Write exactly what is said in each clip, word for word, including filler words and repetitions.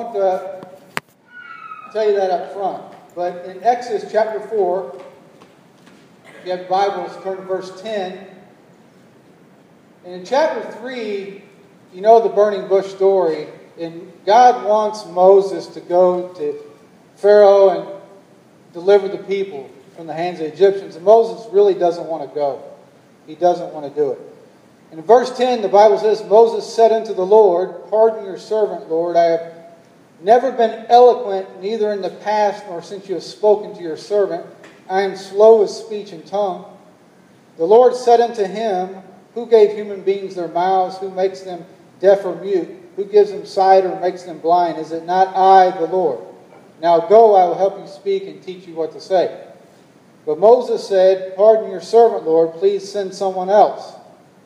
want to tell you that up front. But in Exodus chapter four, if you have Bibles, turn to verse ten. And in chapter three, you know the burning bush story. And God wants Moses to go to Pharaoh and deliver the people from the hands of the Egyptians. And Moses really doesn't want to go. He doesn't want to do it. And in verse ten, the Bible says, Moses said unto the Lord, Pardon your servant, Lord. I have never been eloquent, neither in the past nor since you have spoken to your servant. I am slow of speech and tongue. The Lord said unto him, Who gave human beings their mouths? Who makes them deaf or mute? Who gives them sight or makes them blind? Is it not I, the Lord? Now go, I will help you speak and teach you what to say. But Moses said, Pardon your servant, Lord. Please send someone else.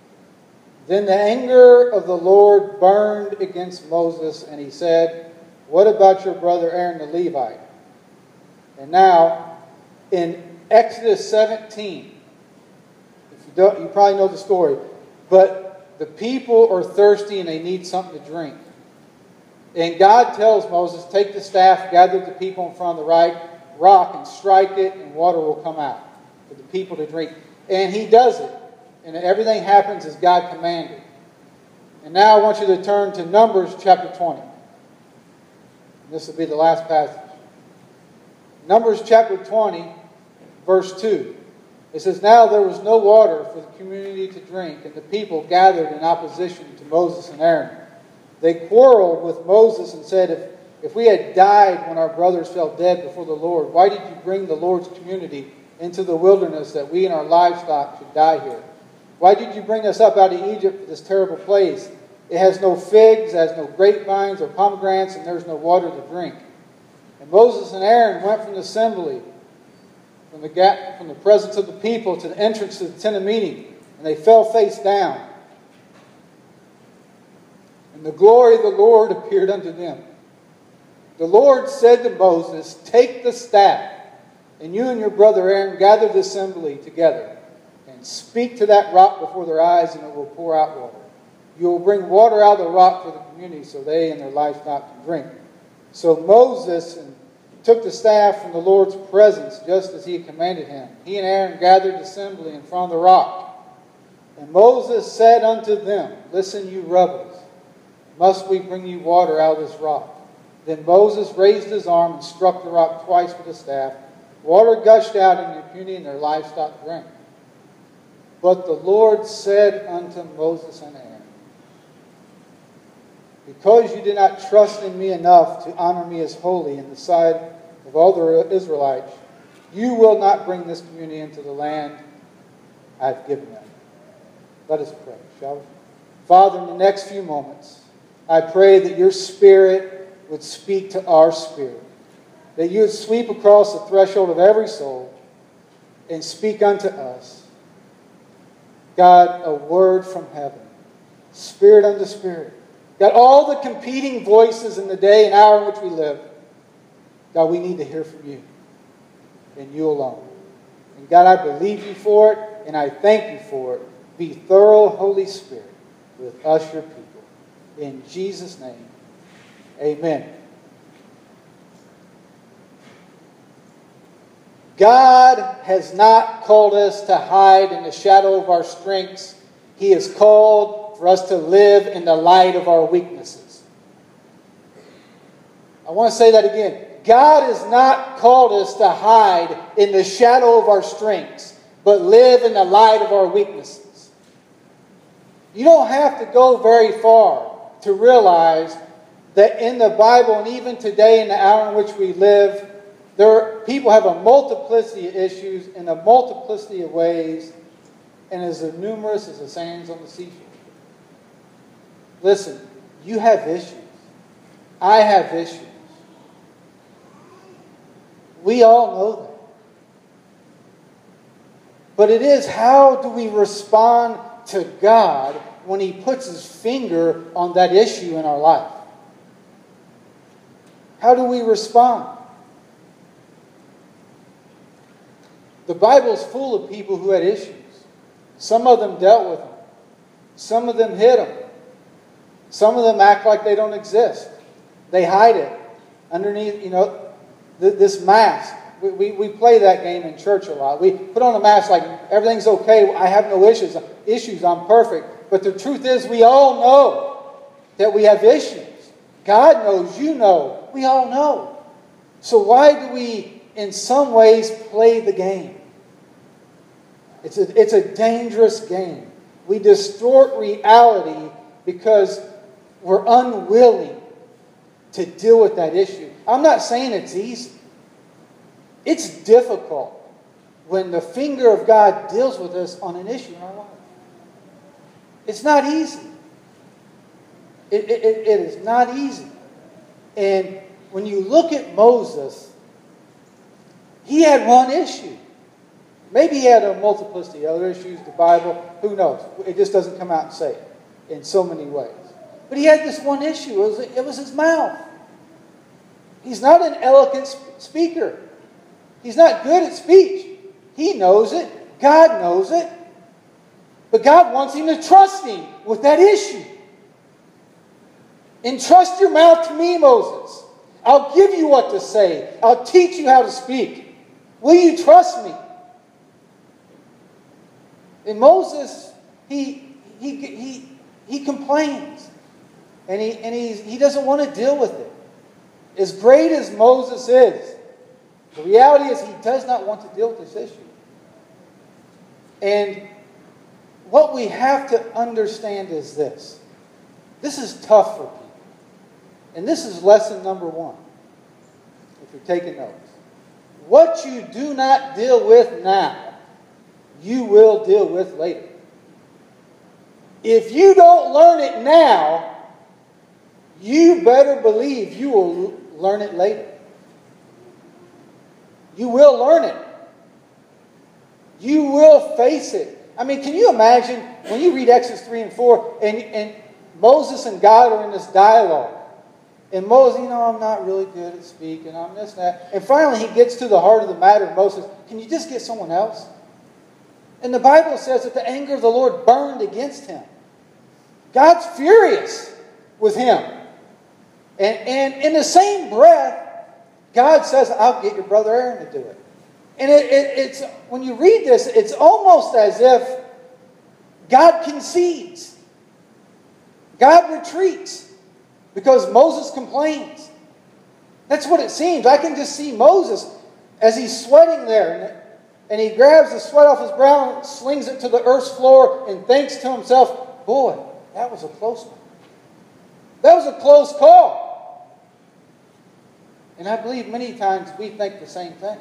Then the anger of the Lord burned against Moses, and he said, What about your brother Aaron the Levite? And now, in Exodus seventeen, if you don't, you probably know the story, but the people are thirsty and they need something to drink. And God tells Moses, Take the staff, gather the people in front of the right rock, and strike it, and water will come out for the people to drink. And he does it. And everything happens as God commanded. And now I want you to turn to Numbers chapter twenty. This will be the last passage. Numbers chapter twenty, verse two. It says, Now there was no water for the community to drink, and the people gathered in opposition to Moses and Aaron. They quarreled with Moses and said, If, if we had died when our brothers fell dead before the Lord, why did you bring the Lord's community into the wilderness that we and our livestock should die here? Why did you bring us up out of Egypt to this terrible place? It has no figs, it has no grapevines or pomegranates, and there's no water to drink. And Moses and Aaron went from the assembly, from the, gap, from the presence of the people to the entrance to the tent of meeting, and they fell face down. And the glory of the Lord appeared unto them. The Lord said to Moses, Take the staff, and you and your brother Aaron gather the assembly together, and speak to that rock before their eyes, and it will pour out water. You will bring water out of the rock for the community, so they and their livestock can drink. So Moses took the staff from the Lord's presence, just as he had commanded him. He and Aaron gathered the assembly in front of the rock. And Moses said unto them, Listen, you rebels, must we bring you water out of this rock? Then Moses raised his arm and struck the rock twice with the staff. Water gushed out, and the community and their livestock drank. But the Lord said unto Moses and Aaron, Because you did not trust in me enough to honor me as holy in the sight of all the Israelites, you will not bring this community into the land I have given them. Let us pray, shall we? Father, in the next few moments, I pray that your Spirit would speak to our spirit, that you would sweep across the threshold of every soul and speak unto us. God, a word from heaven, spirit unto spirit. God, all the competing voices in the day and hour in which we live, God, we need to hear from you and you alone. And God, I believe you for it, and I thank you for it. Be thorough, Holy Spirit, with us, your people. In Jesus' name, amen. God has not called us to hide in the shadow of our strengths. He has called for us to live in the light of our weaknesses. I want to say that again. God has not called us to hide in the shadow of our strengths, but live in the light of our weaknesses. You don't have to go very far to realize that in the Bible, and even today in the hour in which we live, there are, people have a multiplicity of issues in a multiplicity of ways, and as numerous as the sands on the seashore. Listen, you have issues. I have issues. We all know that. But it is, how do we respond to God when He puts His finger on that issue in our life? How do we respond? The Bible's full of people who had issues. Some of them dealt with them. Some of them hid them. Some of them act like they don't exist. They hide it underneath, you know, th- this mask. We, we, we play that game in church a lot. We put on a mask like everything's okay. I have no issues. Issues. I'm perfect. But the truth is we all know that we have issues. God knows. You know. We all know. So why do we, in some ways, play the game? It's a, it's a dangerous game. We distort reality because we're unwilling to deal with that issue. I'm not saying it's easy. It's difficult when the finger of God deals with us on an issue in our life. It's not easy. It, it, it is not easy. And when you look at Moses, he had one issue. Maybe he had a multiplicity of other issues, the Bible, who knows? It just doesn't come out and say it in so many ways. But he had this one issue. It was, it was his mouth. He's not an eloquent speaker. He's not good at speech. He knows it. God knows it. But God wants him to trust him with that issue. Entrust your mouth to me, Moses. I'll give you what to say. I'll teach you how to speak. Will you trust me? And Moses, he he he he complains. And he and he he doesn't want to deal with it. As great as Moses is, the reality is he does not want to deal with this issue. And what we have to understand is this. This is tough for people. And this is lesson number one, if you're taking notes. What you do not deal with now, you will deal with later. If you don't learn it now, you better believe you will learn it later. You will learn it. You will face it. I mean, can you imagine when you read Exodus three and four and, and Moses and God are in this dialogue. And Moses, you know, I'm not really good at speaking. I'm this and that. And finally he gets to the heart of the matter and Moses, can you just get someone else? And the Bible says that the anger of the Lord burned against him. God's furious with him. And, and in the same breath, God says, I'll get your brother Aaron to do it. And it, it, it's when you read this, it's almost as if God concedes. God retreats because Moses complains. That's what it seems. I can just see Moses as he's sweating there. And, and he grabs the sweat off his brow and slings it to the earth's floor and thinks to himself, boy, that was a close one. That was a close call. And I believe many times we think the same thing.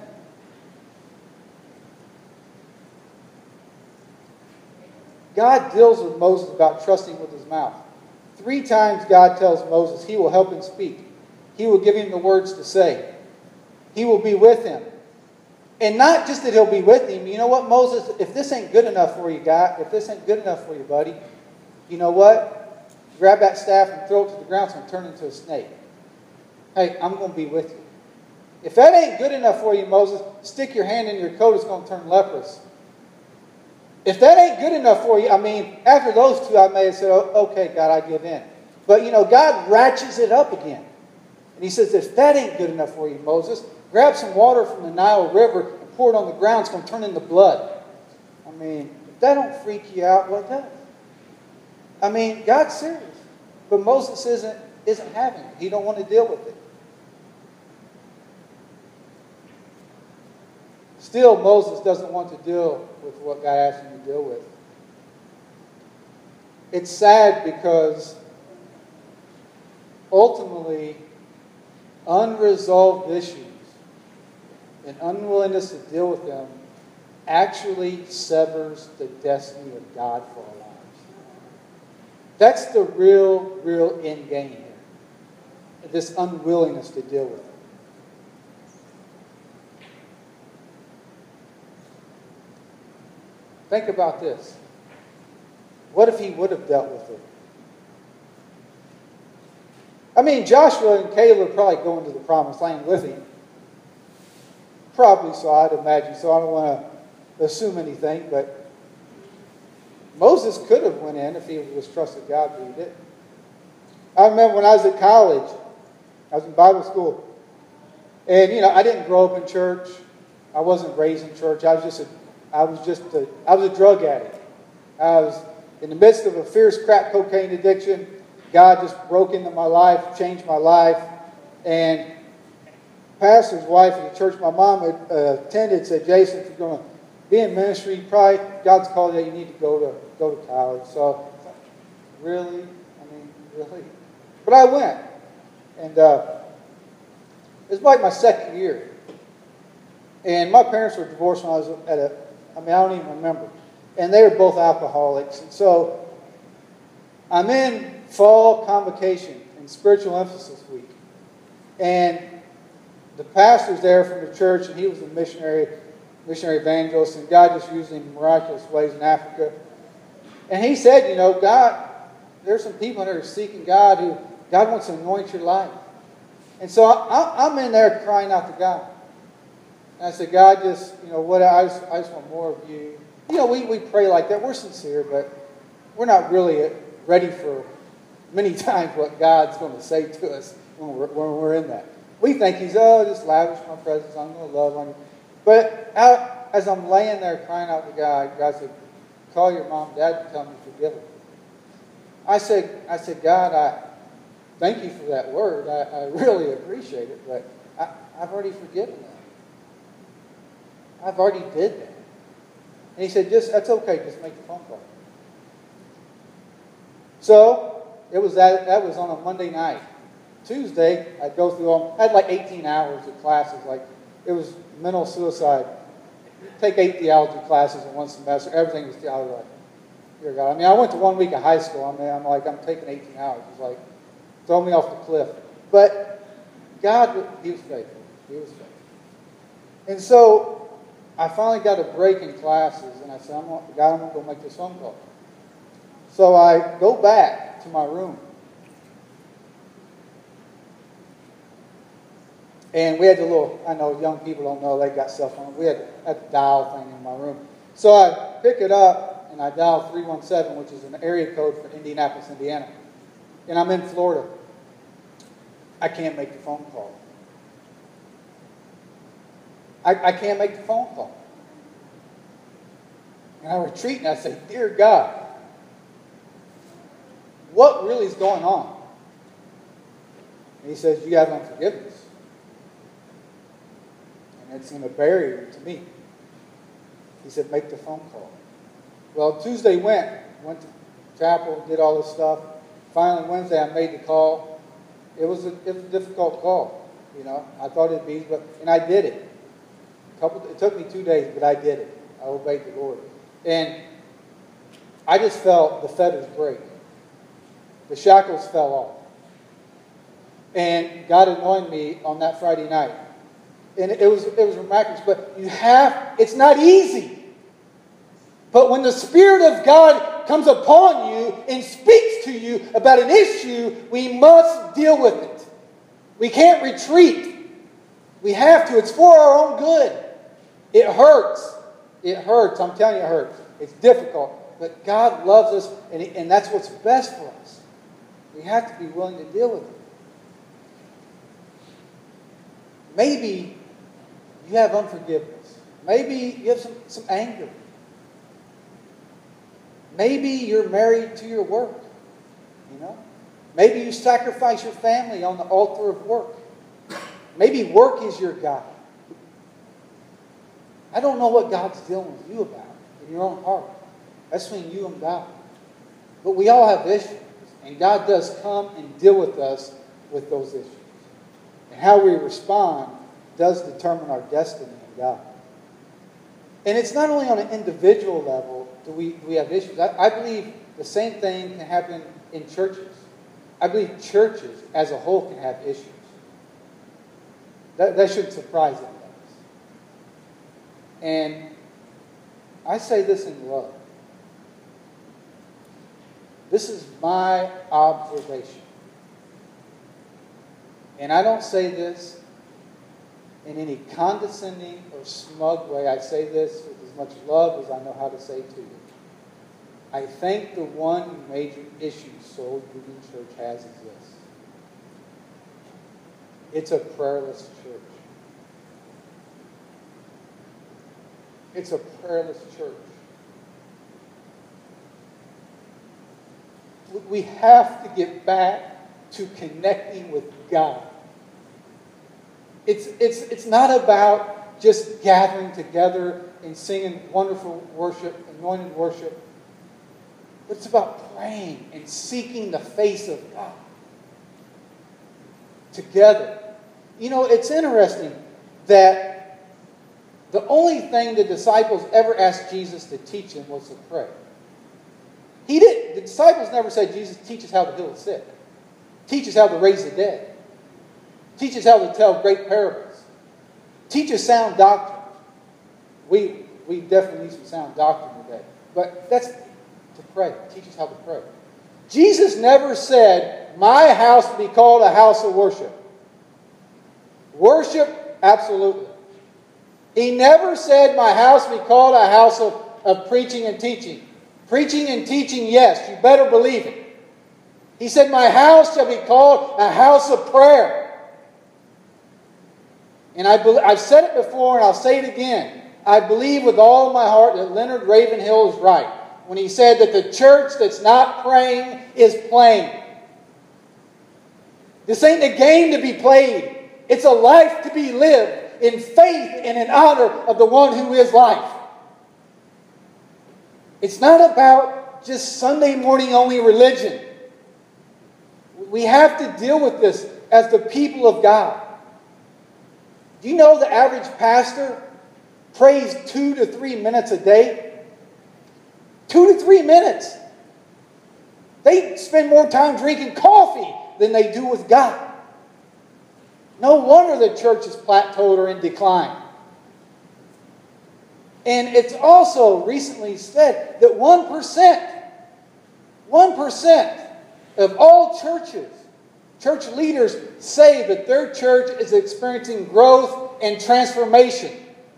God deals with Moses about trusting with his mouth. Three times God tells Moses he will help him speak. He will give him the words to say. He will be with him. And not just that he'll be with him. You know what, Moses, if this ain't good enough for you, God, if this ain't good enough for you, buddy, you know what? Grab that staff and throw it to the ground so it turn into a snake. Hey, I'm going to be with you. If that ain't good enough for you, Moses, stick your hand in your coat, it's going to turn leprous. If that ain't good enough for you, I mean, after those two, I may have said, oh, okay, God, I give in. But, you know, God ratchets it up again. And he says, if that ain't good enough for you, Moses, grab some water from the Nile River and pour it on the ground. It's going to turn into blood. I mean, if that don't freak you out, what does? I mean, God's serious. But Moses isn't, isn't having it. He don't want to deal with it. Still, Moses doesn't want to deal with what God asked him to deal with. It's sad because ultimately, unresolved issues and unwillingness to deal with them actually severs the destiny of God for our lives. That's the real, real end game here. This unwillingness to deal with it. Think about this. What if he would have dealt with it? I mean, Joshua and Caleb probably going to the promised land with him. Probably so, I'd imagine. So I don't want to assume anything, but Moses could have went in if he was trusted God, but he didn't. I remember when I was at college, I was in Bible school. And, you know, I didn't grow up in church. I wasn't raised in church. I was just a, I was just a, I was a drug addict. I was in the midst of a fierce crack cocaine addiction. God just broke into my life, changed my life. And pastor's wife in the church my mom had uh, attended said, Jason, if you're going to be in ministry, probably God's called you, you need to go to go to college. So, really? I mean, really? But I went. And uh, it was like my second year. And my parents were divorced when I was at a, I mean, I don't even remember. And they were both alcoholics. And so, I'm in fall convocation in spiritual emphasis week. And the pastor's there from the church, and he was a missionary, missionary evangelist, and God just used him in miraculous ways in Africa. And he said, you know, God, there's some people that are seeking God who God wants to anoint your life. And so I, I'm in there crying out to God. And I said, God, just, you know, what I just, I just want more of you. You know, we, we pray like that. We're sincere, but we're not really ready for many times what God's going to say to us when we're, when we're in that. We think He's, oh, just lavish my presence. I'm going to love on you. But out, as I'm laying there crying out to God, God said, call your mom and dad and tell them to forgive them. I said, I said, God, I thank you for that word. I, I really appreciate it, but I, I've already forgiven them. I've already did that. And he said, just that's okay, just make the phone call. So it was that that was on a Monday night. Tuesday, I'd go through all I had like eighteen hours of classes, like it was mental suicide. Take eight theology classes in one semester, everything was theology. Like, dear God. I mean, I went to one week of high school. I mean, I'm like, I'm taking eighteen hours. It's like, throw me off the cliff. But God, He was faithful. He was faithful. And so I finally got a break in classes, and I said, I'm gonna, God, I'm going to go make this phone call. So I go back to my room. And we had the little, I know young people don't know, they got cell phones. We had that dial thing in my room. So I pick it up, and I dial three one seven, which is an area code for Indianapolis, Indiana. And I'm in Florida. I can't make the phone call. I, I can't make the phone call. And I retreat and I say, dear God, what really is going on? And He says, you have unforgiveness. And it's in a barrier to me. He said, make the phone call. Well, Tuesday went, went to chapel, did all this stuff. Finally, Wednesday, I made the call. It was a, it was a difficult call, you know. I thought it'd be, but and I did it. A couple, it took me two days, but I did it. I obeyed the Lord, and I just felt the fetters break. The shackles fell off, and God anointed me on that Friday night, and it, it was it was miraculous. But you have, it's not easy. But when the Spirit of God comes upon you and speaks to you about an issue, we must deal with it. We can't retreat. We have to. It's for our own good. It hurts. It hurts. I'm telling you it hurts. It's difficult. But God loves us, and, and that's what's best for us. We have to be willing to deal with it. Maybe you have unforgiveness. Maybe you have some, some anger. Maybe you're married to your work, you know. Maybe you sacrifice your family on the altar of work. Maybe work is your God. I don't know what God's dealing with you about in your own heart. That's between you and God. But we all have issues, and God does come and deal with us with those issues. And how we respond does determine our destiny in God. And it's not only on an individual level do we, do we have issues. I, I believe the same thing can happen in churches. I believe churches as a whole can have issues. That, that shouldn't surprise anybody. And I say this in love. This is my observation. And I don't say this in any condescending or smug way. I say this with as much love as I know how to say to you. I think the one major issue Soul Union Church has is this. It's a prayerless church. It's a prayerless church. We have to get back to connecting with God. It's, it's, it's not about just gathering together and singing wonderful worship, anointed worship. But it's about praying and seeking the face of God together. You know, it's interesting that the only thing the disciples ever asked Jesus to teach them was to pray. He did. The disciples never said, Jesus, teach us how to heal the sick. Teach us how to raise the dead. Teach us how to tell great parables. Teach us sound doctrine. We, we definitely need some sound doctrine today. But that's to pray. Teach us how to pray. Jesus never said, my house will be called a house of worship. Worship, absolutely. He never said, my house will be called a house of, of preaching and teaching. Preaching and teaching, yes, you better believe it. He said, my house shall be called a house of prayer. And I be- I've said it before and I'll say it again. I believe with all of my heart that Leonard Ravenhill is right when he said that the church that's not praying is playing. This ain't a game to be played. It's a life to be lived in faith and in honor of the one who is life. It's not about just Sunday morning only religion. We have to deal with this as the people of God. Do you know the average pastor prays two to three minutes a day? Two to three minutes. They spend more time drinking coffee than they do with God. No wonder the church is plateaued or in decline. And it's also recently said that one percent, one percent of all churches, church leaders say that their church is experiencing growth and transformation.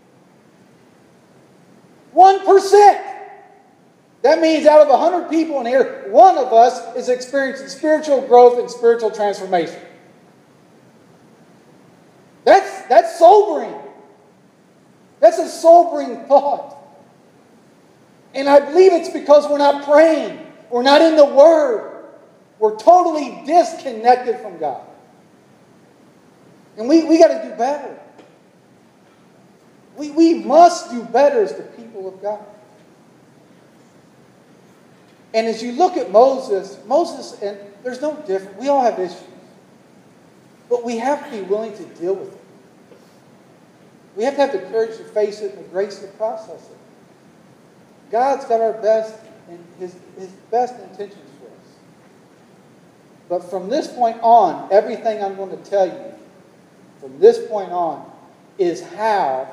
one percent. That means out of one hundred people in here, one of us is experiencing spiritual growth and spiritual transformation. That's, that's sobering. That's a sobering thought. And I believe it's because we're not praying. We're not in the Word. We're totally disconnected from God. And we, we got to do better. We, we must do better as the people of God. And as you look at Moses, Moses, and there's no difference. We all have issues. But we have to be willing to deal with it. We have to have the courage to face it and the grace to process it. God's got our best and his, his best intentions for us. But from this point on, everything I'm going to tell you, from this point on, is how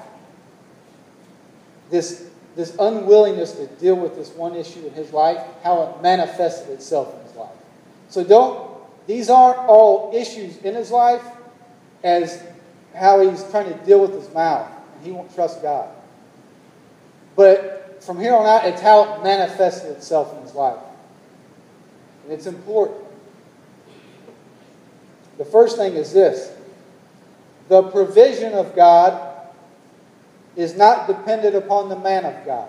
this, this unwillingness to deal with this one issue in his life, how it manifested itself in his life. So don't, these aren't all issues in his life as how he's trying to deal with his mouth. And he won't trust God. But from here on out, it's how it manifested itself in his life. And it's important. The first thing is this. The provision of God is not dependent upon the man of God.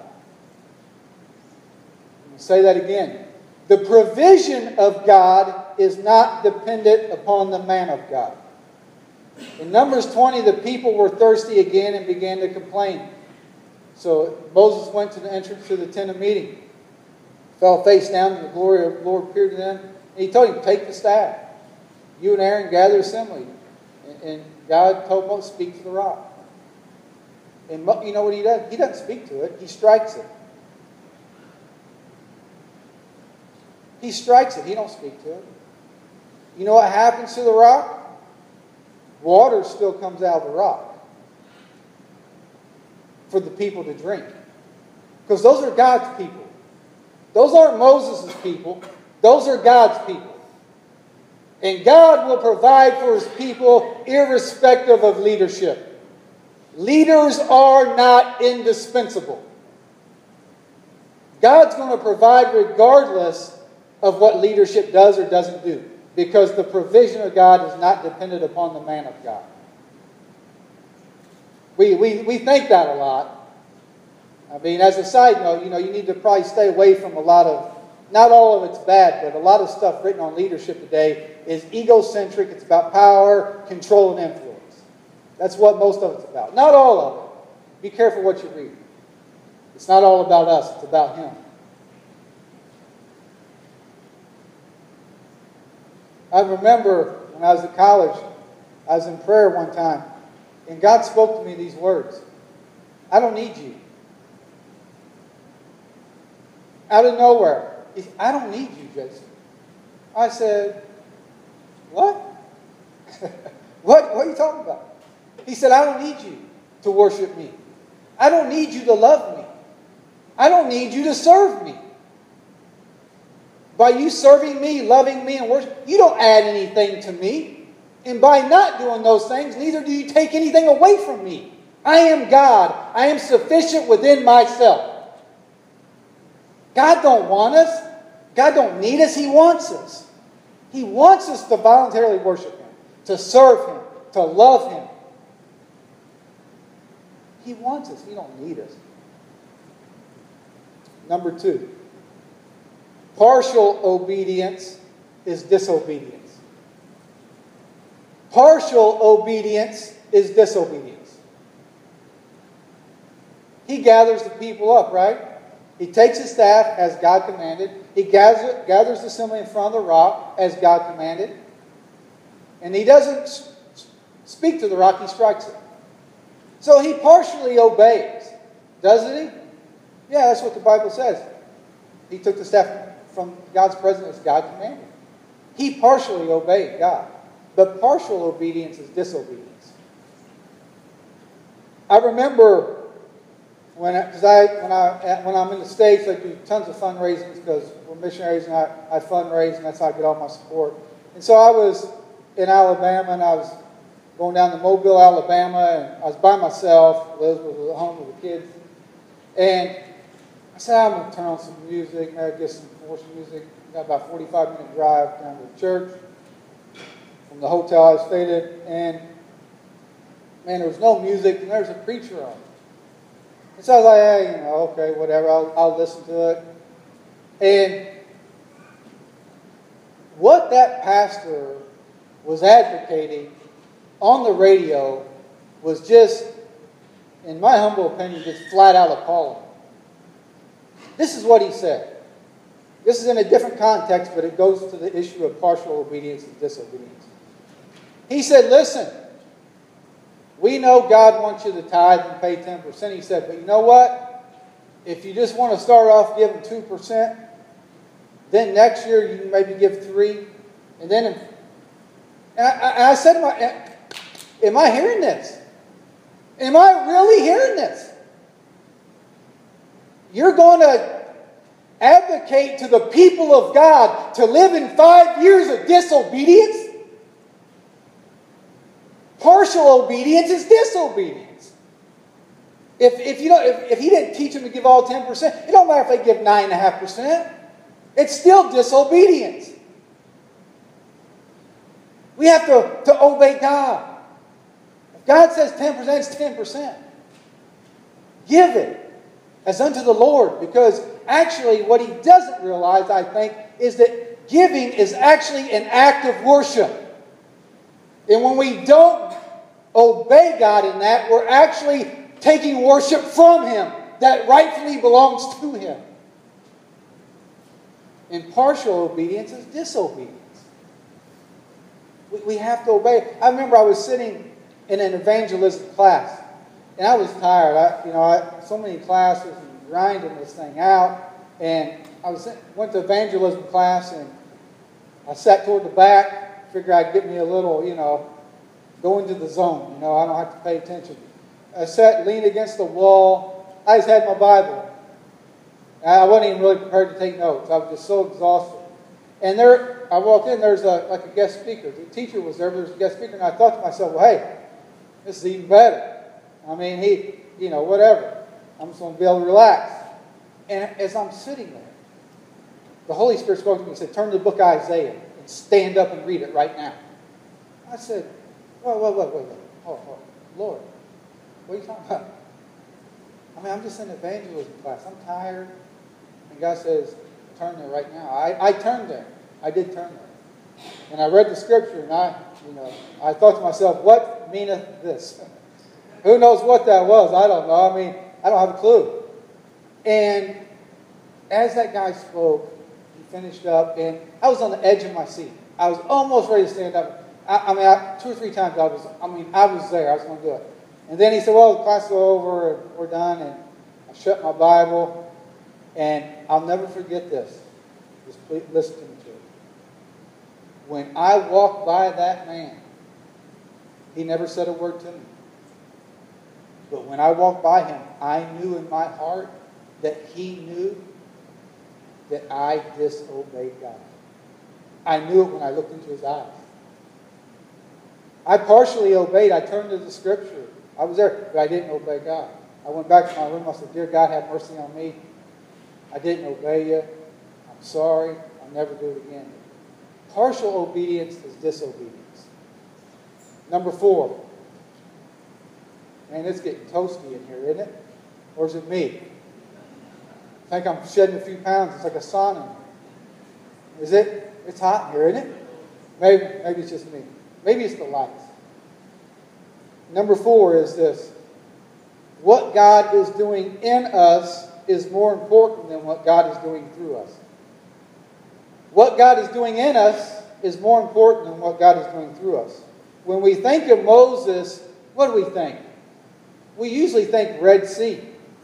Let me say that again. The provision of God is not dependent upon the man of God. In Numbers twenty, the people were thirsty again and began to complain. So Moses went to the entrance to the tent of meeting, fell face down, and the glory of the Lord appeared to them. And he told him, take the staff. You and Aaron gather assembly. And God told Moses, speak to the rock. And you know what he does? He doesn't speak to it. He strikes it. He strikes it. He don't speak to it. You know what happens to the rock? Water still comes out of the rock for the people to drink. Because those are God's people. Those aren't Moses' people. Those are God's people. And God will provide for his people irrespective of leadership. Leaders are not indispensable. God's going to provide regardless of what leadership does or doesn't do. because the provision of God is not dependent upon the man of God. We, we, we think that a lot. I mean, as a side note, you know, you need to probably stay away from a lot of, not all of it's bad, but a lot of stuff written on leadership today is egocentric. It's about power, control, and influence. That's what most of it's about. Not all of it. Be careful what you read. It's not all about us. It's about Him. I remember when I was at college, I was in prayer one time, and God spoke to me these words. I don't need you. Out of nowhere. He said, I don't need you, Jason. I said, what? what? What are you talking about? He said, I don't need you to worship me. I don't need you to love me. I don't need you to serve me. By you serving me, loving me, and worship, you don't add anything to me. And by not doing those things, neither do you take anything away from me. I am God. I am sufficient within myself. God don't want us. God don't need us. He wants us. He wants us to voluntarily worship Him, to serve Him, to love Him. He wants us. He don't need us. Number two, partial obedience is disobedience. Partial obedience is disobedience. He gathers the people up, right? He takes his staff as God commanded. He gathers, gathers the assembly in front of the rock as God commanded. And he doesn't speak to the rock, he strikes it. So he partially obeys, doesn't he? Yeah, that's what the Bible says. He took the staff from God's presence as God commanded. He partially obeyed God. But partial obedience is disobedience. I remember when I, cause I, when, I, when I'm in the States, I do tons of fundraising because we're missionaries and I, I fundraise and that's how I get all my support. And so I was in Alabama and I was going down to Mobile, Alabama, and I was by myself. Liz was at home with the kids. And I said, I'm going to turn on some music, maybe get some worship music. Got about a forty-five minute drive down to the church from the hotel I stayed at. And, man, there was no music, and there was a preacher on. And so I was like, hey, you know, okay, whatever, I'll, I'll listen to it. And what that pastor was advocating on the radio was just, in my humble opinion, just flat out appalling. This is what he said. This is in a different context, but it goes to the issue of partial obedience and disobedience. He said, listen, we know God wants you to tithe and pay ten percent. He said, but you know what? If you just want to start off giving two percent, then next year you can maybe give three percent. And then, and I, I said to my, am I hearing this? Am I really hearing this? You're going to advocate to the people of God to live in five years of disobedience? Partial obedience is disobedience. If, if, you don't, if, if he didn't teach them to give all ten percent, it don't matter if they give nine point five percent. It's still disobedience. We have to, to obey God. If God says ten percent, it's ten percent. Give it as unto the Lord. Because actually what he doesn't realize, I think, is that giving is actually an act of worship. And when we don't obey God in that, we're actually taking worship from Him that rightfully belongs to Him. And partial obedience is disobedience. We, we have to obey. I remember I was sitting in an evangelism class, and I was tired. I, you know, I, so many classes and grinding this thing out. And I was went to evangelism class, and I sat toward the back. Figure I'd get me a little, you know, go into the zone. You know, I don't have to pay attention. I sat, leaned against the wall. I just had my Bible. I wasn't even really prepared to take notes. I was just so exhausted. And there, I walked in. There's a like a guest speaker. The teacher was there. But there's a guest speaker, and I thought to myself, well, hey, this is even better. I mean, he, you know, whatever. I'm just going to be able to relax. And as I'm sitting there, the Holy Spirit spoke to me and said, turn to the book of Isaiah. And stand up and read it right now. I said, wait, wait, wait, wait, wait. Oh, oh, Lord, what are you talking about? I mean, I'm just in evangelism class. I'm tired. And God says, turn there right now. I, I turned there. I did turn there. And I read the scripture, and I, you know, I thought to myself, what meaneth this? Who knows what that was? I don't know. I mean, I don't have a clue. And as that guy spoke, he finished up, and I was on the edge of my seat. I was almost ready to stand up. I, I mean, I, two or three times I was, I mean, I was there. I was going to do it. And then he said, well, the class is over, and we're done. And I shut my Bible, and I'll never forget this. Just please listen to me to it. When I walked by that man, he never said a word to me. But when I walked by him, I knew in my heart that he knew that I disobeyed God. I knew it when I looked into his eyes. I partially obeyed. I turned to the scripture. I was there, but I didn't obey God. I went back to my room. I said, dear God, have mercy on me. I didn't obey you. I'm sorry. I'll never do it again. Partial obedience is disobedience. Number four. Man, it's getting toasty in here, isn't it? Or is it me? I think I'm shedding a few pounds. It's like a sauna. Is it? It's hot in here, isn't it? Maybe, maybe it's just me. Maybe it's the lights. Number four is this. What God is doing in us is more important than what God is doing through us. What God is doing in us is more important than what God is doing through us. When we think of Moses, what do we think? We usually think Red Sea.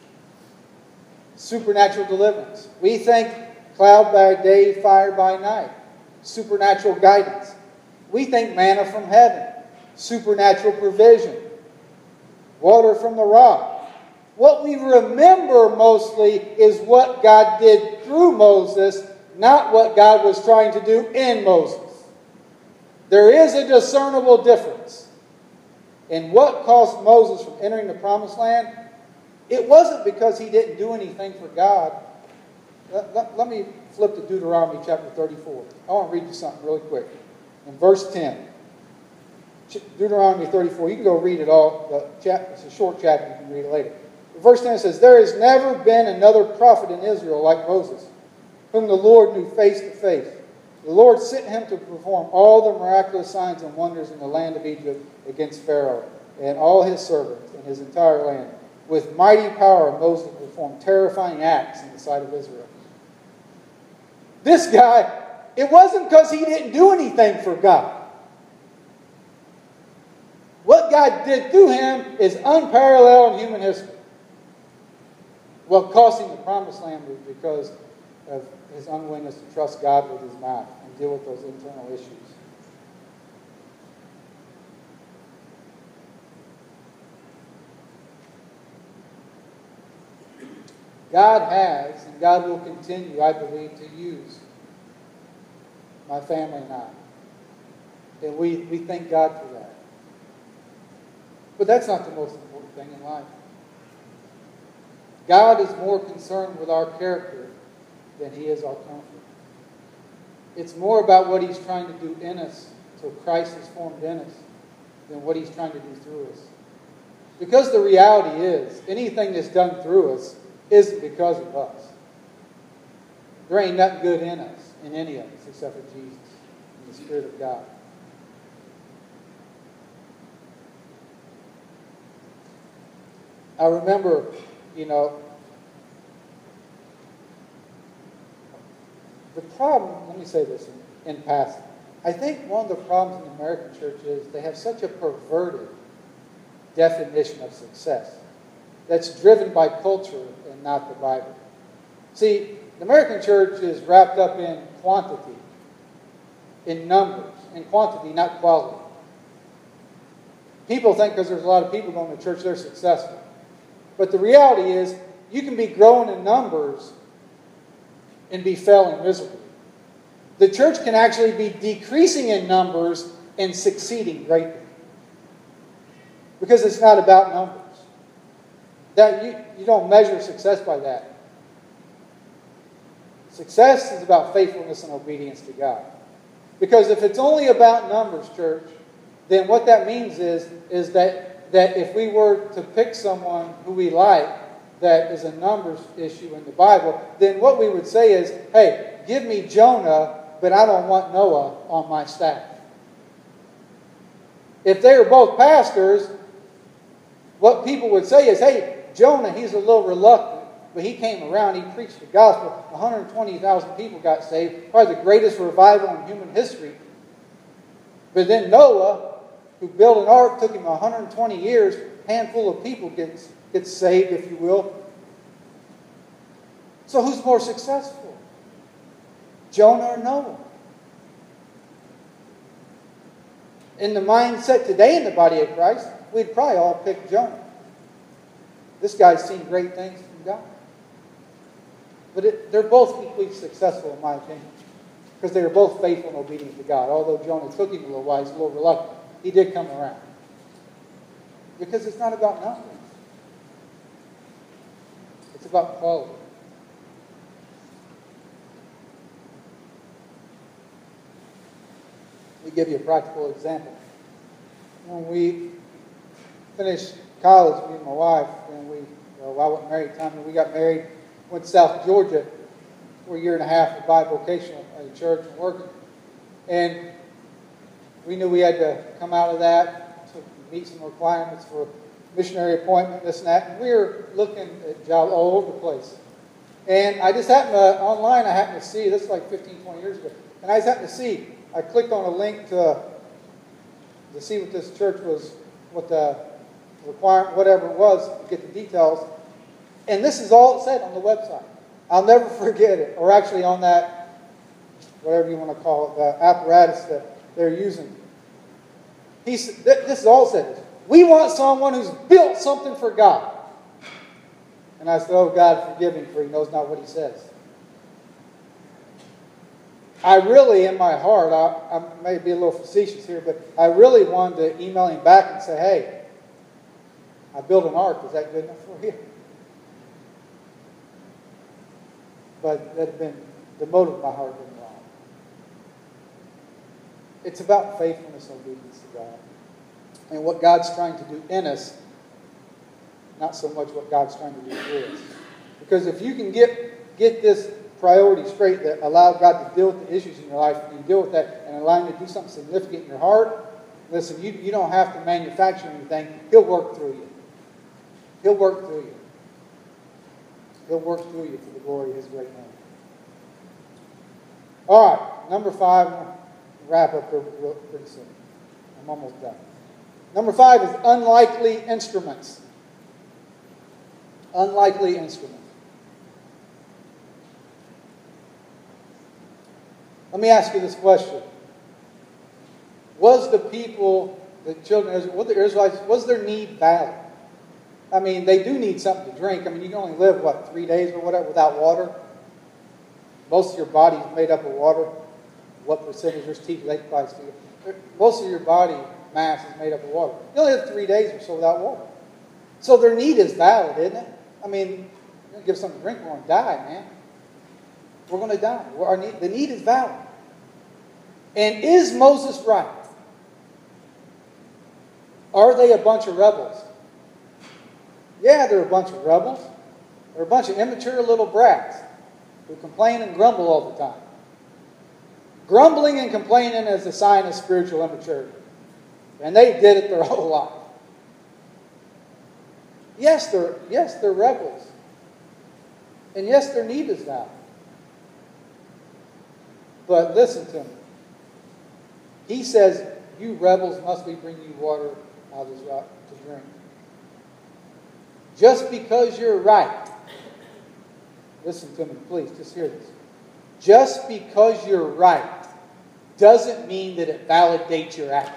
Supernatural deliverance. We think cloud by day, fire by night. Supernatural guidance. We think manna from heaven. Supernatural provision. Water from the rock. What we remember mostly is what God did through Moses, not what God was trying to do in Moses. There is a discernible difference. And what caused Moses from entering the promised land? It wasn't because he didn't do anything for God. Let, let, let me flip to Deuteronomy chapter thirty-four. I want to read you something really quick. In verse ten. Deuteronomy thirty-four. You can go read it all. The chap, it's a short chapter. You can read it later. Verse ten says, there has never been another prophet in Israel like Moses, whom the Lord knew face to face. The Lord sent him to perform all the miraculous signs and wonders in the land of Egypt against Pharaoh and all his servants and his entire land. With mighty power, Moses performed terrifying acts in the sight of Israel. This guy, it wasn't because he didn't do anything for God. What God did through him is unparalleled in human history. What cost him the promised land was because of his unwillingness to trust God with his mouth and deal with those internal issues. God has, and God will continue, I believe, to use my family and I. And we, we thank God for that. But that's not the most important thing in life. God is more concerned with our character than he is our comfort. It's more about what he's trying to do in us, so Christ is formed in us, than what he's trying to do through us. Because the reality is, anything that's done through us isn't because of us. There ain't nothing good in us, in any of us, except for Jesus and the Spirit of God. I remember, you know, the problem, let me say this in, in passing. I think one of the problems in the American church is they have such a perverted definition of success that's driven by culture and not the Bible. See, the American church is wrapped up in quantity, in numbers, in quantity, not quality. People think because there's a lot of people going to church, they're successful. But the reality is, you can be growing in numbers and be failing miserably. The church can actually be decreasing in numbers and succeeding greatly. Because it's not about numbers. That you, you don't measure success by that. Success is about faithfulness and obedience to God. Because if it's only about numbers, church, then what that means is, is that, that if we were to pick someone who we like that is a numbers issue in the Bible, then what we would say is, hey, give me Jonah, but I don't want Noah on my staff. If they were both pastors, what people would say is, hey, Jonah, he's a little reluctant, but he came around, he preached the gospel, one hundred twenty thousand people got saved, probably the greatest revival in human history. But then Noah, who built an ark, took him one hundred twenty years, a handful of people gets, gets saved, if you will. So who's more successful? Jonah or Noah? In the mindset today in the body of Christ, we'd probably all pick Jonah. This guy's seen great things from God. But it, they're both equally successful, in my opinion, because they were both faithful and obedient to God. Although Jonah took him a little while, he's a little reluctant, he did come around. Because it's not about numbers. It's about quality. Let me give you a practical example. When we finished college, me and my wife, and we, well, I wasn't married at the time, and we got married, went to South Georgia for a year and a half at bivocational at a church and working. And we knew we had to come out of that to meet some requirements for missionary appointment, this and that. And we were looking at jobs all over the place. And I just happened to, online, I happened to see, this is like fifteen, twenty years ago, and I just happened to see, I clicked on a link to, to see what this church was, what the requirement, whatever it was, to get the details. And this is all it said on the website. I'll never forget it. Or actually on that, whatever you want to call it, the apparatus that they're using. He, this is all it said. We want someone who's built something for God. And I said, oh, God, forgive him, for he knows not what he says. I really, in my heart, I, I may be a little facetious here, but I really wanted to email him back and say, hey, I built an ark. Is that good enough for you? But that had been the motive of my heart been wrong. It's about faithfulness and obedience to God. And what God's trying to do in us, not so much what God's trying to do through us. Because if you can get, get this priority straight, that allow God to deal with the issues in your life, and you deal with that and allow Him to do something significant in your heart, listen, you, you don't have to manufacture anything. He'll work through you. He'll work through you. He'll work through you for the glory of His great name. All right, number five. We'll wrap up real, real, pretty soon. I'm almost done. Number five is unlikely instruments. Unlikely instruments. Let me ask you this question. Was the people, the children of Israel, the Israelites, was their need valid? I mean, they do need something to drink. I mean, you can only live, what, three days or whatever without water? Most of your body is made up of water. What percentage? There's teeth, they probably see. Most of your body mass is made up of water. You only have three days or so without water. So their need is valid, isn't it? I mean, you're going to give something to drink, we're going to die, man. We're going to die. Our need, the need is valid. And is Moses right? Are they a bunch of rebels? Yeah, they're a bunch of rebels. They're a bunch of immature little brats who complain and grumble all the time. Grumbling and complaining is a sign of spiritual immaturity. And they did it their whole life. Yes, they're, yes, they're rebels. And yes, their need is valid. But listen to me. He says, you rebels, must we bring you water out of this rock to drink? Just because you're right. Listen to me, please. Just hear this. Just because you're right doesn't mean that it validates your actions.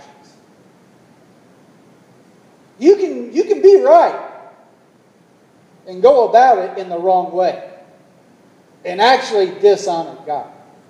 You can, you can be right and go about it in the wrong way and actually dishonor God.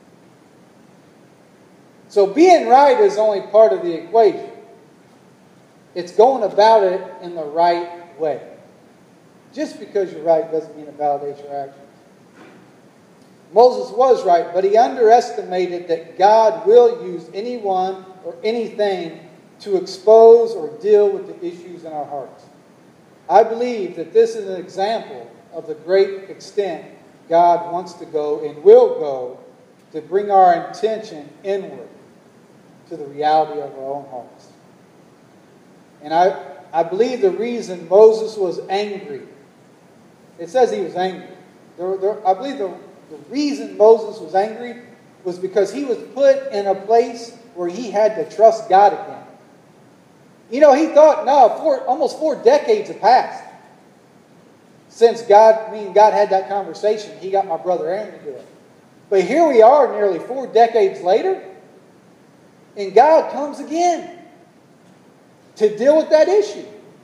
So being right is only part of the equation. It's going about it in the right way. Just because you're right doesn't mean it validates your actions. Moses was right, but he underestimated that God will use anyone or anything to expose or deal with the issues in our hearts. I believe that this is an example of the great extent God wants to go and will go to bring our attention inward to the reality of our own hearts. And I, I believe the reason Moses was angry, it says he was angry. There, there, I believe the, the reason Moses was angry was because he was put in a place where he had to trust God again. You know, he thought, no, four, almost four decades have passed since God, me and God had that conversation. He got my brother Aaron to do it. But here we are nearly four decades later, and God comes again to deal with that issue.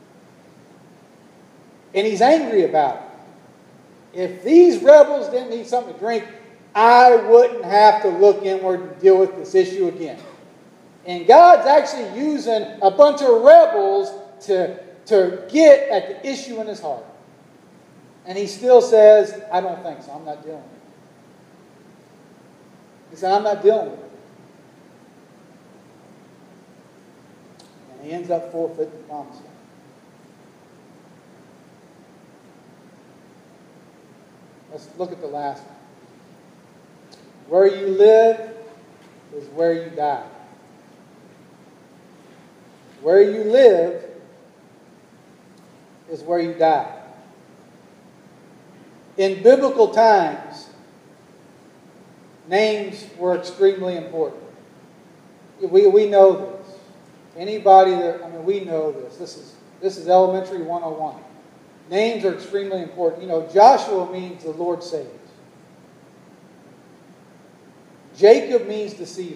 And he's angry about it. If these rebels didn't need something to drink, I wouldn't have to look inward and deal with this issue again. And God's actually using a bunch of rebels to, to get at the issue in his heart. And he still says, I don't think so. I'm not dealing with it. He said, I'm not dealing with it. And he ends up forfeiting the promise land. Let's look at the last one. Where you live is where you die. Where you live is where you die. In biblical times, names were extremely important. We, we know this. Anybody that, I mean, we know this. This is, this is elementary one oh one. Names are extremely important. You know, Joshua means the Lord saves. Jacob means deceiver.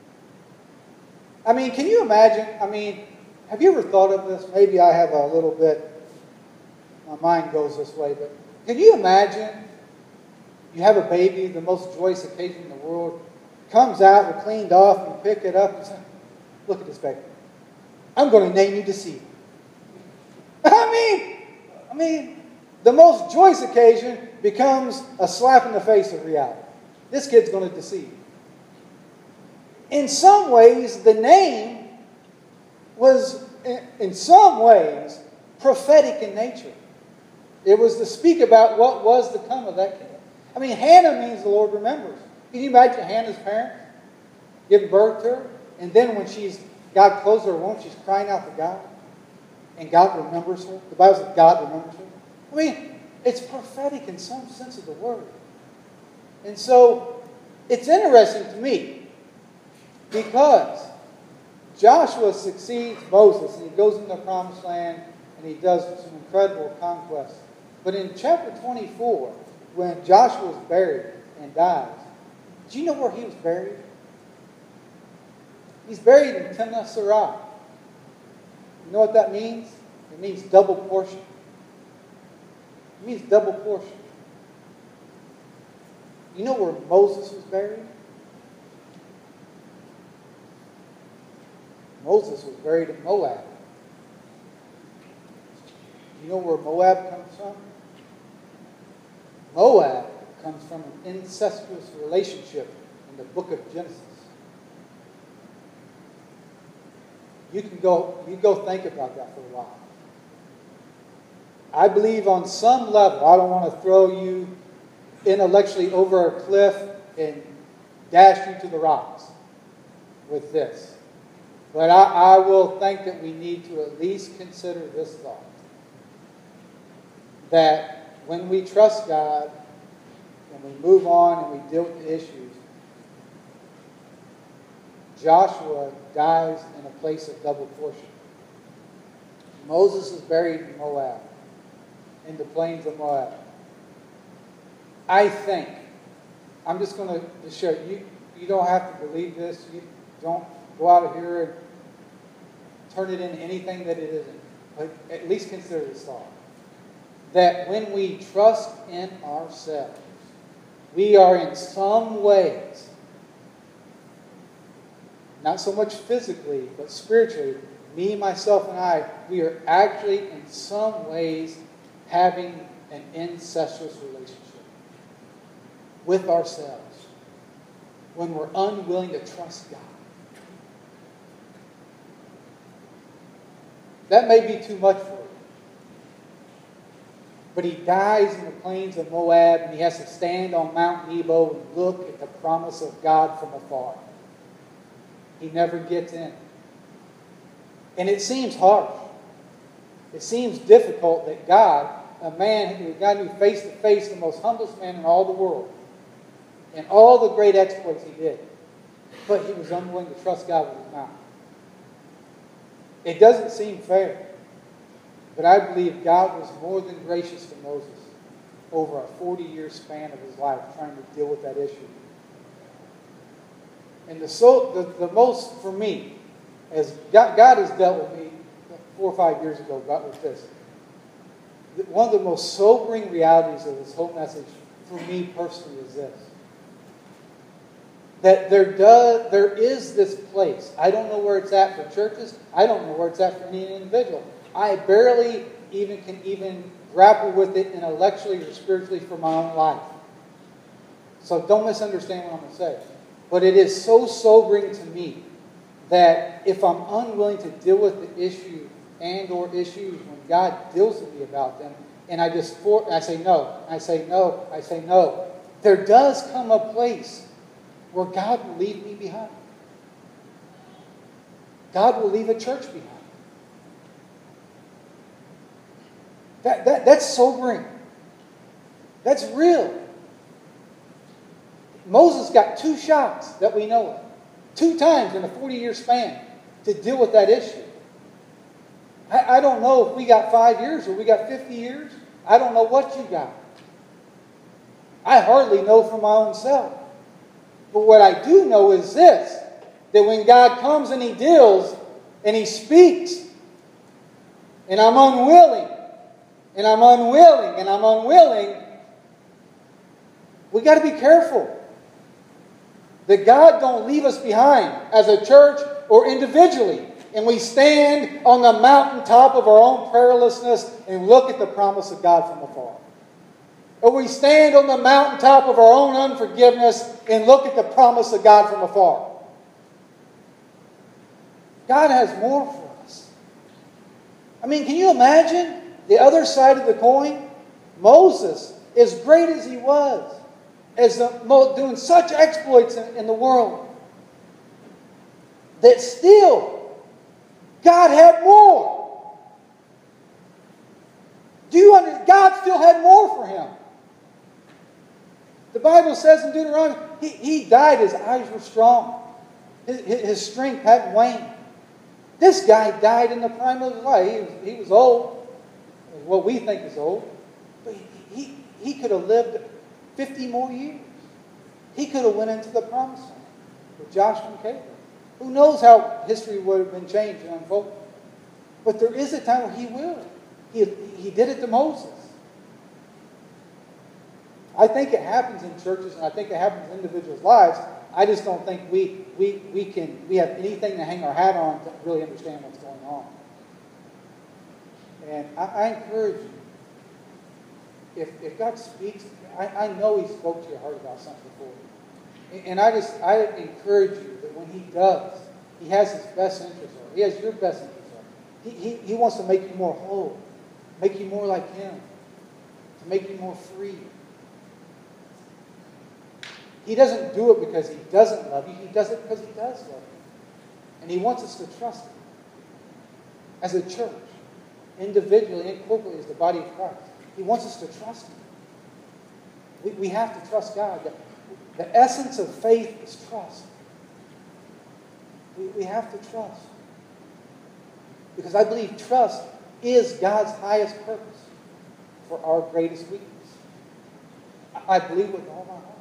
I mean, can you imagine? I mean, have you ever thought of this? Maybe I have a little bit, my mind goes this way, but can you imagine you have a baby, the most joyous occasion in the world, comes out and cleaned off, and you pick it up and say, look at this baby. I'm going to name you Deceiver. I mean, I mean, the most joyous occasion becomes a slap in the face of reality. This kid's going to deceive. In some ways, the name was, in some ways, prophetic in nature. It was to speak about what was to come of that kid. I mean, Hannah means the Lord remembers. Can you imagine Hannah's parents giving birth to her? And then when she's, God closed her womb, she's crying out to God. And God remembers her. The Bible says God remembers her. I mean, it's prophetic in some sense of the word. And so, it's interesting to me because Joshua succeeds Moses and he goes into the promised land and he does some incredible conquests. But in chapter twenty-four, when Joshua is buried and dies, do you know where he was buried? He's buried in Timnath Serah. You know what that means? It means double portion. It means double portion. You know where Moses was buried? Moses was buried in Moab. You know where Moab comes from? Moab comes from an incestuous relationship in the book of Genesis. You can go, you go think about that for a while. I believe on some level, I don't want to throw you intellectually over a cliff and dash you to the rocks with this. But I, I will think that we need to at least consider this thought. That when we trust God and we move on and we deal with the issues, Joshua dies in a place of double portion. Moses is buried in Moab, in the plains of Moab. I think, I'm just going to share, you, you don't have to believe this. You don't go out of here and turn it into anything that it isn't. But at least consider this thought. That when we trust in ourselves, we are in some ways, not so much physically, but spiritually, me, myself, and I, we are actually in some ways having an incestuous relationship. with ourselves when we're unwilling to trust God. That may be too much for you. But he dies in the plains of Moab, and he has to stand on Mount Nebo and look at the promise of God from afar. He never gets in. And it seems harsh. It seems difficult that God, a man who God knew face to face, the most humblest man in all the world, and all the great exploits he did, but he was unwilling to trust God with his mouth. It doesn't seem fair, but I believe God was more than gracious to Moses over a forty-year span of his life trying to deal with that issue. And the, so, the, the most, for me, as God, God has dealt with me four or five years ago about with this, one of the most sobering realities of this whole message for me personally is this. That there does, there is this place. I don't know where it's at for churches. I don't know where it's at for any individual. I barely even can even grapple with it intellectually or spiritually for my own life. So don't misunderstand what I'm going to say. But it is so sobering to me that if I'm unwilling to deal with the issue and or issues when God deals with me about them, and I just for, I say no, I say no, I say no, there does come a place where God will leave me behind. God will leave a church behind. That, that, that's sobering. That's real. Moses got two shots that we know of. Two times in a forty-year span to deal with that issue. I, I don't know if we got five years or we got fifty years. I don't know what you got. I hardly know for my own self. But what I do know is this, that when God comes and He deals and He speaks, and I'm unwilling, and I'm unwilling, and I'm unwilling, we got to be careful that God don't leave us behind as a church or individually. And we stand on the mountaintop of our own prayerlessness and look at the promise of God from afar. Or we stand on the mountaintop of our own unforgiveness and look at the promise of God from afar. God has more for us. I mean, can you imagine the other side of the coin? Moses, as great as he was, as the, doing such exploits in, in the world, that still God had more. Do you understand? God still had more for him. The Bible says in Deuteronomy, he, he died, his eyes were strong. His, his strength hadn't waned. This guy died in the prime of his life. He was, he was old, what we think is old. But he, he, he could have lived fifty more years. He could have went into the promised land with Joshua and Caleb. Who knows how history would have been changed and unfolded. But there is a time where he will. He, he did it to Moses. I think it happens in churches, and I think it happens in individuals' lives. I just don't think we we we can we have anything to hang our hat on to really understand what's going on. And I, I encourage you, if if God speaks, I, I know He spoke to your heart about something before. And I just I encourage you that when He does, He has His best interest on. He has your best interest on. He, he He wants to make you more whole, make you more like Him, to make you more free. He doesn't do it because He doesn't love you. He does it because He does love you. And He wants us to trust Him. As a church, individually and corporately as the body of Christ. He wants us to trust Him. We, we have to trust God. The, the essence of faith is trust. We, we have to trust. Because I believe trust is God's highest purpose for our greatest weakness. I, I believe with all my heart.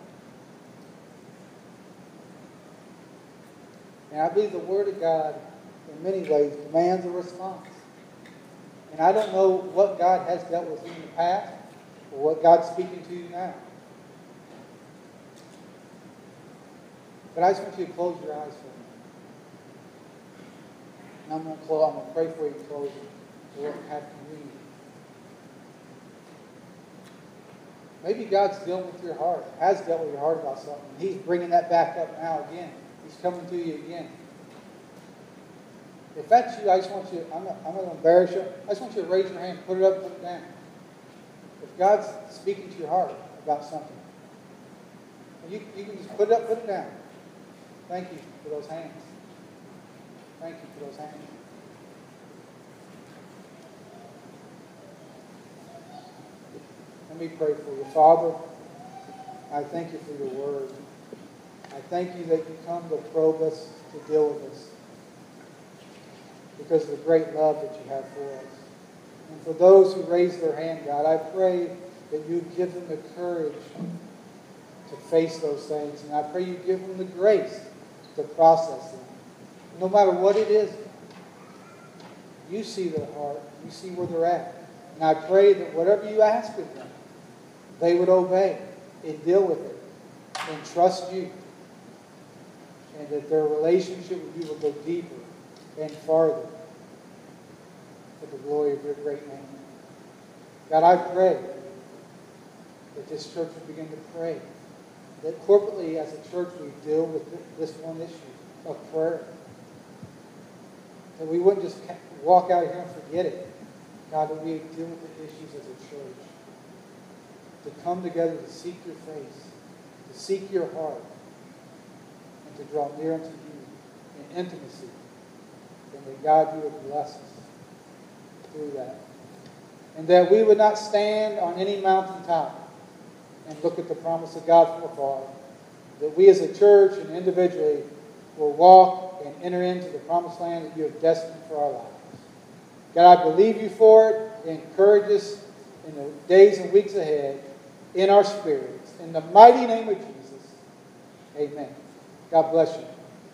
And I believe the Word of God, in many ways, demands a response. And I don't know what God has dealt with you in the past, or what God's speaking to you now. But I just want you to close your eyes for a minute. And I'm going to close. I'm going to pray for you and close it. So we'll have communion. Maybe God's dealing with your heart, has dealt with your heart about something. He's bringing that back up now again. He's coming to you again. If that's you, I just want you, I'm not, I'm not going to embarrass you. I just want you to raise your hand, put it up, put it down. If God's speaking to your heart about something, you, you can just put it up, put it down. Thank you for those hands. Thank you for those hands. Let me pray for you. Father, I thank you for your word. I thank you that you come to probe us, to deal with us, because of the great love that you have for us. And for those who raise their hand, God, I pray that you give them the courage to face those things. And I pray you give them the grace to process them. No matter what it is, you see their heart. You see where they're at. And I pray that whatever you ask of them, they would obey and deal with it and trust you. And that their relationship with you will go deeper and farther for the glory of your great name. God, I pray that this church would begin to pray. That corporately as a church we deal with this one issue of prayer. That we wouldn't just walk out of here and forget it. God, that we would deal with the issues as a church. To come together to seek your face, to seek your heart, and to draw near unto you in intimacy. And that God, you would bless us through that. And that we would not stand on any mountaintop and look at the promise of God from afar. That we as a church and individually will walk and enter into the promised land that you have destined for our lives. God, I believe you for it. Encourage us in the days and weeks ahead in our spirits. In the mighty name of Jesus, amen. God bless you.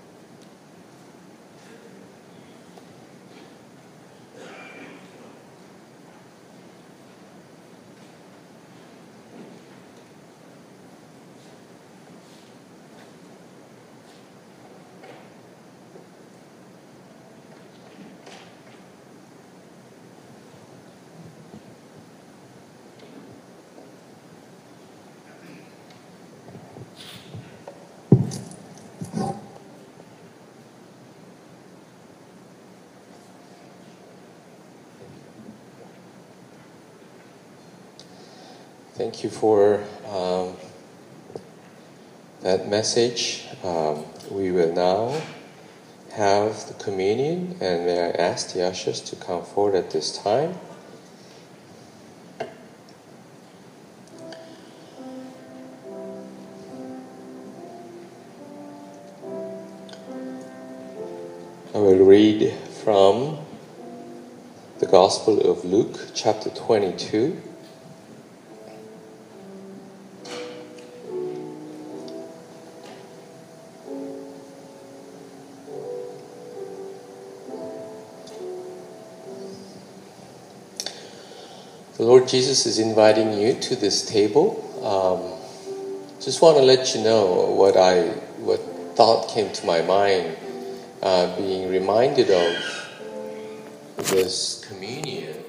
Thank you for um, that message. Um, we will now have the communion, and may I ask the ushers to come forward at this time. I will read from the Gospel of Luke, chapter twenty-two. The Lord Jesus is inviting you to this table. Um, just want to let you know what I, what thought came to my mind, uh, being reminded of this communion